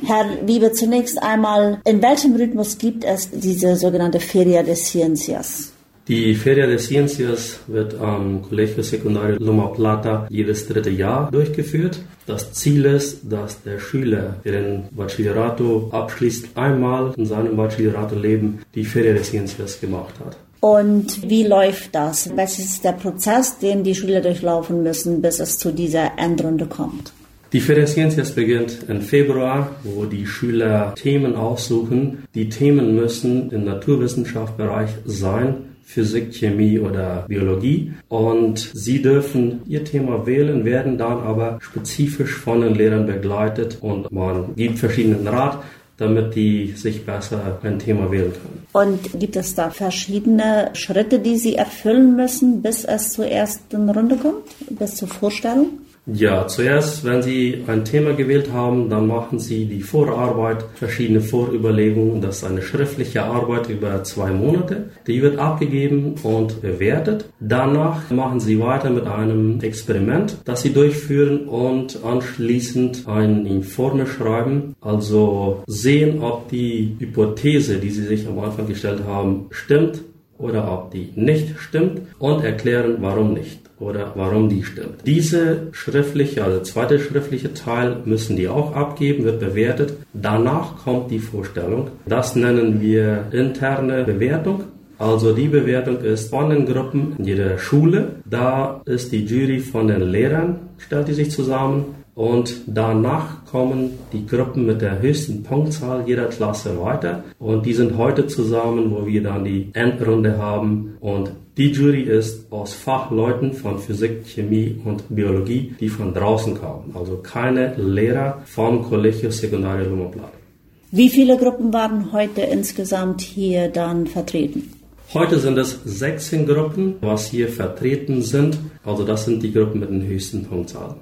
Herr Wiebe, zunächst einmal, in welchem Rhythmus gibt es diese sogenannte Feria de Ciencias? Die Feria de Ciencias wird am Colegio Secundario Loma Plata jedes 3. Jahr durchgeführt. Das Ziel ist, dass der Schüler, der den Bachillerato abschließt, einmal in seinem Bachillerato-Leben die Feria de Ciencias gemacht hat. Und wie läuft das? Was ist der Prozess, den die Schüler durchlaufen müssen, bis es zu dieser Endrunde kommt? Die Feria de Ciencias beginnt im Februar, wo die Schüler Themen aussuchen. Die Themen müssen im Naturwissenschaftsbereich sein, Physik, Chemie oder Biologie, und sie dürfen ihr Thema wählen, werden dann aber spezifisch von den Lehrern begleitet und man gibt verschiedenen Rat, damit die sich besser ein Thema wählen können. Und gibt es da verschiedene Schritte, die sie erfüllen müssen, bis es zur ersten Runde kommt, bis zur Vorstellung? Ja, zuerst, wenn Sie ein Thema gewählt haben, dann machen Sie die Vorarbeit, verschiedene Vorüberlegungen. Das ist eine schriftliche Arbeit über 2 Monate. Die wird abgegeben und bewertet. Danach machen Sie weiter mit einem Experiment, das Sie durchführen und anschließend ein Informe schreiben. Also sehen, ob die Hypothese, die Sie sich am Anfang gestellt haben, stimmt oder ob die nicht stimmt und erklären, warum nicht oder warum die stimmt. Diese schriftliche, also zweite schriftliche Teil müssen die auch abgeben, wird bewertet. Danach kommt die Vorstellung. Das nennen wir interne Bewertung. Also die Bewertung ist von den Gruppen in jeder Schule. Da ist die Jury von den Lehrern, stellt die sich zusammen. Und danach kommen die Gruppen mit der höchsten Punktzahl jeder Klasse weiter. Und die sind heute zusammen, wo wir dann die Endrunde haben. Und die Jury ist aus Fachleuten von Physik, Chemie und Biologie, die von draußen kamen. Also keine Lehrer vom Colegio Secundario Loma Plata. Wie viele Gruppen waren heute insgesamt hier dann vertreten? Heute sind es 16 Gruppen, was hier vertreten sind. Also das sind die Gruppen mit den höchsten Punktzahlen.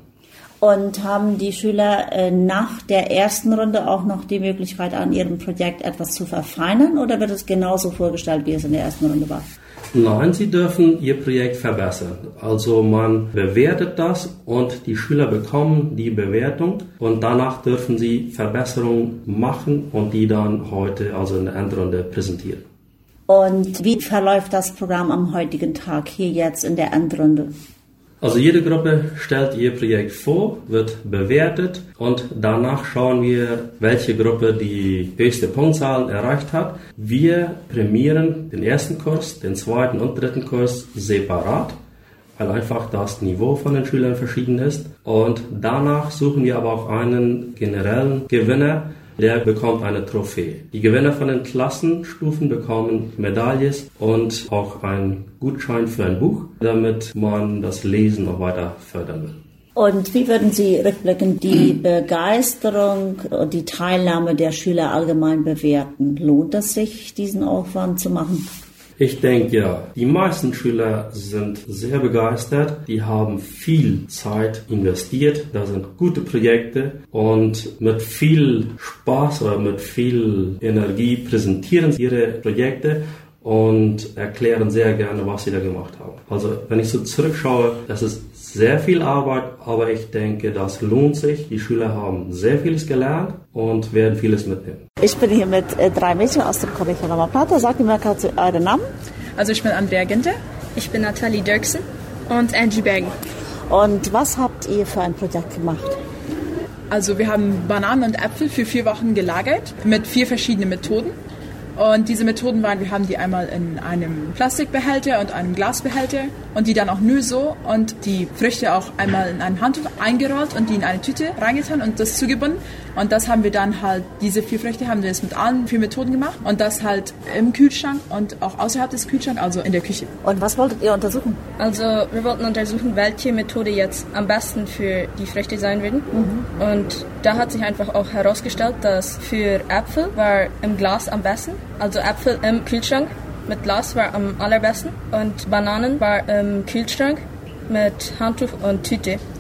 Und haben die Schüler nach der ersten Runde auch noch die Möglichkeit, an ihrem Projekt etwas zu verfeinern, oder wird es genauso vorgestellt, wie es in der ersten Runde war? Nein, sie dürfen ihr Projekt verbessern. Also man bewertet das und die Schüler bekommen die Bewertung und danach dürfen sie Verbesserungen machen und die dann heute, also in der Endrunde, präsentieren. Und wie verläuft das Programm am heutigen Tag hier jetzt in der Endrunde? Also jede Gruppe stellt ihr Projekt vor, wird bewertet und danach schauen wir, welche Gruppe die höchste Punktzahl erreicht hat. Wir prämieren den ersten Kurs, den zweiten und dritten Kurs separat, weil einfach das Niveau von den Schülern verschieden ist. Und danach suchen wir aber auch einen generellen Gewinner, der bekommt eine Trophäe. Die Gewinner von den Klassenstufen bekommen Medailles und auch einen Gutschein für ein Buch, damit man das Lesen noch weiter fördern will. Und wie würden Sie rückblickend die Begeisterung und die Teilnahme der Schüler allgemein bewerten? Lohnt es sich, diesen Aufwand zu machen? Ich denke ja, die meisten Schüler sind sehr begeistert, die haben viel Zeit investiert, da sind gute Projekte und mit viel Spaß oder mit viel Energie präsentieren sie ihre Projekte und erklären sehr gerne, was sie da gemacht haben. Also wenn ich so zurückschaue, das ist sehr viel Arbeit, aber ich denke, das lohnt sich. Die Schüler haben sehr vieles gelernt und werden vieles mitnehmen. Ich bin hier mit 3 Mädchen aus dem Colegio Loma Plata. Sagt mir mal kurz euren Namen. Also ich bin Andrea Ginter. Ich bin Nathalie Dirksen. Und Angie Bergen. Und was habt ihr für ein Projekt gemacht? Also wir haben Bananen und Äpfel für 4 Wochen gelagert mit 4 verschiedenen Methoden. Und diese Methoden waren, wir haben die einmal in einem Plastikbehälter und einem Glasbehälter und die dann auch nur so und die Früchte auch einmal in einem Handtuch eingerollt und die in eine Tüte reingetan und das zugebunden. Und das haben wir dann halt, diese 4 Früchte haben wir jetzt mit allen 4 Methoden gemacht und das halt im Kühlschrank und auch außerhalb des Kühlschranks, also in der Küche. Und was wolltet ihr untersuchen? Also wir wollten untersuchen, welche Methode jetzt am besten für die Früchte sein würde. Und da hat sich einfach auch herausgestellt, dass für Äpfel war im Glas am besten. Also Äpfel im Kühlschrank mit Glas war am allerbesten und Bananen war im Kühlschrank mit Handtuch und Tüte.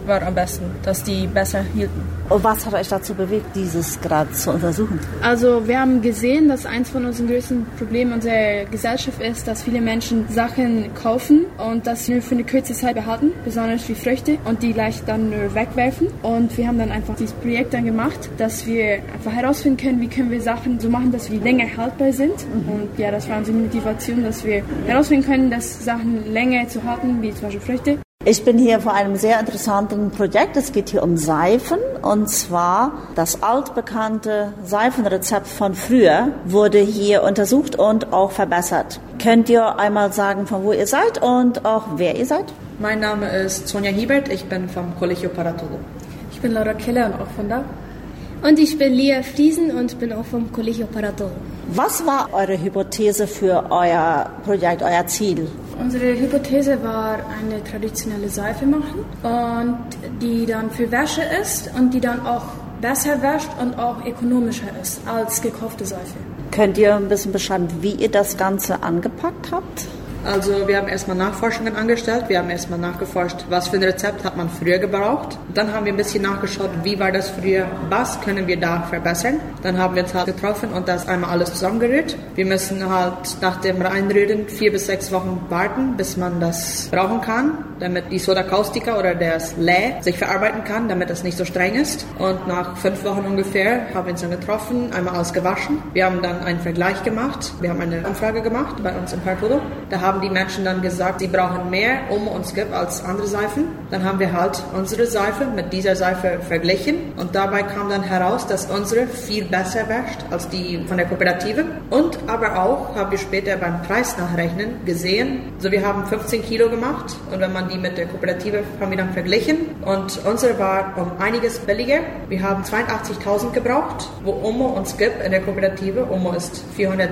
war am besten, dass die besser hielten. Und was hat euch dazu bewegt, dieses gerade zu untersuchen? Also wir haben gesehen, dass eins von unseren größten Problemen unserer Gesellschaft ist, dass viele Menschen Sachen kaufen und das nur für eine kurze Zeit behalten, besonders wie Früchte, und die gleich dann nur wegwerfen. Und wir haben dann einfach dieses Projekt dann gemacht, dass wir einfach herausfinden können, wie können wir Sachen so machen, dass wir länger haltbar sind. Und ja, das war unsere Motivation, dass wir herausfinden können, dass Sachen länger zu halten, wie zum Beispiel Früchte. Ich bin hier vor einem sehr interessanten Projekt. Es geht hier um Seifen, und zwar das altbekannte Seifenrezept von früher wurde hier untersucht und auch verbessert. Könnt ihr einmal sagen, von wo ihr seid und auch wer ihr seid? Mein Name ist Sonja Hiebert, ich bin vom Colegio Paratogo. Ich bin Laura Keller und auch von da. Und ich bin Lea Friesen und bin auch vom Colegio Paratogo. Was war eure Hypothese für euer Projekt, euer Ziel? Unsere Hypothese war, eine traditionelle Seife machen und die dann für Wäsche ist und die dann auch besser wäscht und auch ökonomischer ist als gekaufte Seife. Könnt ihr ein bisschen beschreiben, wie ihr das Ganze angepackt habt? Also wir haben erstmal Nachforschungen angestellt, wir haben erstmal nachgeforscht, was für ein Rezept hat man früher gebraucht. Dann haben wir ein bisschen nachgeschaut, wie war das früher, was können wir da verbessern. Dann haben wir uns halt getroffen und das einmal alles zusammengerührt. Wir müssen halt nach dem Reinrühren 4 bis 6 Wochen warten, bis man das brauchen kann, damit die Soda Caustica oder das Lait sich verarbeiten kann, damit es nicht so streng ist. Und nach 5 Wochen ungefähr haben wir uns dann getroffen, einmal alles gewaschen. Wir haben dann einen Vergleich gemacht, wir haben eine Umfrage gemacht bei uns im Paratogo. Da haben die Menschen dann gesagt, sie brauchen mehr Omo und Skip als andere Seifen. Dann haben wir halt unsere Seife mit dieser Seife verglichen und dabei kam dann heraus, dass unsere viel besser wäscht als die von der Kooperative. Und aber auch haben wir später beim Preis nachrechnen gesehen, so wir haben 15 Kilo gemacht und wenn man die mit der Kooperative haben wir dann verglichen und unsere war um einiges billiger. Wir haben 82.000 gebraucht, wo Omo und Skip in der Kooperative, Omo ist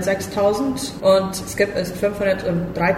406.000 und Skip ist 503.000.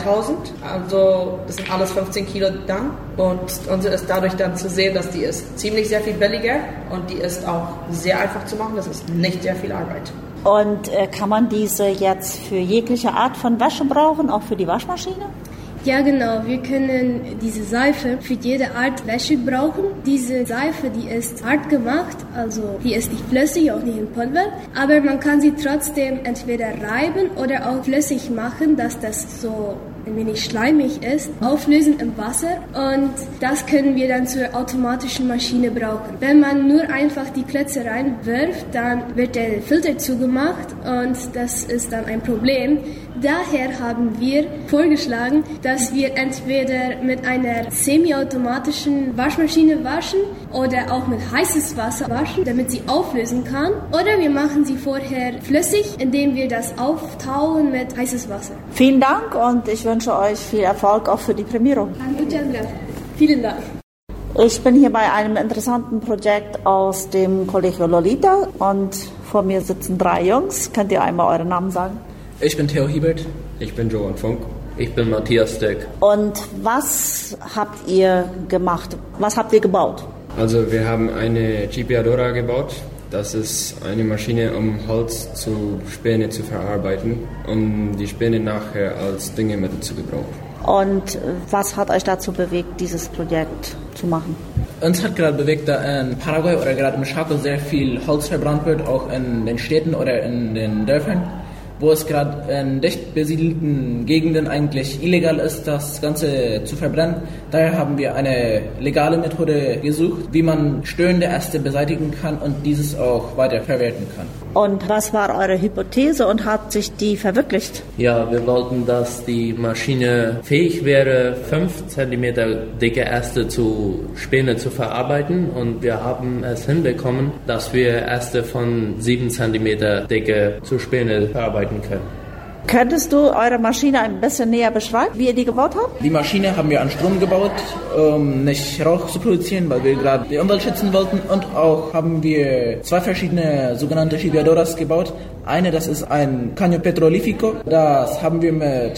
Also das sind alles 15 Kilo dann und unsere ist dadurch dann zu sehen, dass die ist ziemlich sehr viel billiger und die ist auch sehr einfach zu machen, das ist nicht sehr viel Arbeit. Und kann man diese jetzt für jegliche Art von Wäsche brauchen, auch für die Waschmaschine? Ja, genau. Wir können diese Seife für jede Art Wäsche brauchen. Diese Seife, die ist hart gemacht, also die ist nicht flüssig, auch nicht in Pulver. Aber man kann sie trotzdem entweder reiben oder auch flüssig machen, dass das so ein wenig schleimig ist, auflösen im Wasser und das können wir dann zur automatischen Maschine brauchen. Wenn man nur einfach die Klötze reinwirft, dann wird der Filter zugemacht und das ist dann ein Problem. Daher haben wir vorgeschlagen, dass wir entweder mit einer semi-automatischen Waschmaschine waschen oder auch mit heißes Wasser waschen, damit sie auflösen kann. Oder wir machen sie vorher flüssig, indem wir das auftauen mit heißes Wasser. Vielen Dank und ich wünsche euch viel Erfolg auch für die Prämierung. Vielen Dank. Ich bin hier bei einem interessanten Projekt aus dem Colegio Lolita und vor mir sitzen 3 Jungs. Könnt ihr einmal eure Namen sagen? Ich bin Theo Hiebert. Ich bin Johan Funk. Ich bin Matthias Deck. Und was habt ihr gemacht? Was habt ihr gebaut? Also wir haben eine Chipeadora gebaut. Das ist eine Maschine, um Holz zu Späne zu verarbeiten, um die Späne nachher als Düngemittel zu gebrauchen. Und was hat euch dazu bewegt, dieses Projekt zu machen? Uns hat gerade bewegt, da in Paraguay oder gerade im Chaco sehr viel Holz verbrannt wird, auch in den Städten oder in den Dörfern, wo es gerade in dicht besiedelten Gegenden eigentlich illegal ist, das Ganze zu verbrennen. Daher haben wir eine legale Methode gesucht, wie man störende Äste beseitigen kann und dieses auch weiter verwerten kann. Und was war eure Hypothese und hat sich die verwirklicht? Ja, wir wollten, dass die Maschine fähig wäre, 5 cm dicke Äste zu Späne zu verarbeiten und wir haben es hinbekommen, dass wir Äste von 7 cm Dicke zu Späne verarbeiten können. Könntest du eure Maschine ein bisschen näher beschreiben, wie ihr die gebaut habt? Die Maschine haben wir an Strom gebaut, um nicht Rauch zu produzieren, weil wir gerade die Umwelt schützen wollten. Und auch haben wir 2 verschiedene sogenannte Chipeadoras gebaut. Eine, das ist ein Caño Petrolífico. Das haben wir mit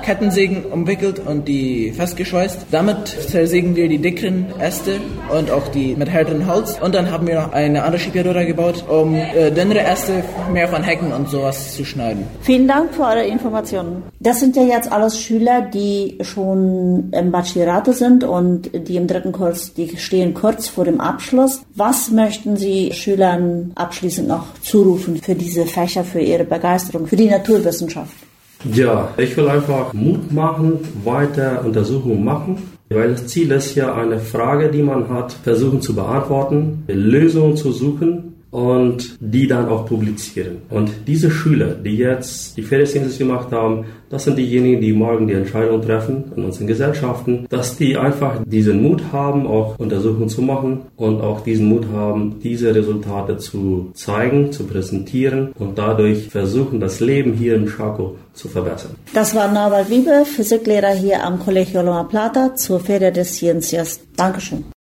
Kettensägen umwickelt und die festgeschweißt. Damit zersägen wir die dickeren Äste und auch die mit härterem Holz. Und dann haben wir noch eine andere Schieberdora gebaut, um dünnere Äste mehr von Hecken und sowas zu schneiden. Vielen Dank für eure Informationen. Das sind ja jetzt alles Schüler, die schon im Bachillerato sind und die im 3. Kurs, die stehen kurz vor dem Abschluss. Was möchten Sie Schülern abschließend noch zurufen für diese Fächer, für ihre Begeisterung, für die Naturwissenschaft? Ja, ich will einfach Mut machen, weiter Untersuchungen machen, weil das Ziel ist ja, eine Frage, die man hat, versuchen zu beantworten, Lösungen zu suchen und die dann auch publizieren. Und diese Schüler, die jetzt die Feriendienste gemacht haben, das sind diejenigen, die morgen die Entscheidung treffen in unseren Gesellschaften, dass die einfach diesen Mut haben, auch Untersuchungen zu machen und auch diesen Mut haben, diese Resultate zu zeigen, zu präsentieren und dadurch versuchen, das Leben hier im Chaco zu verbessern. Das war Norbert Wiebe, Physiklehrer hier am Colegio Loma Plata zur Feria de Ciencias. Dankeschön.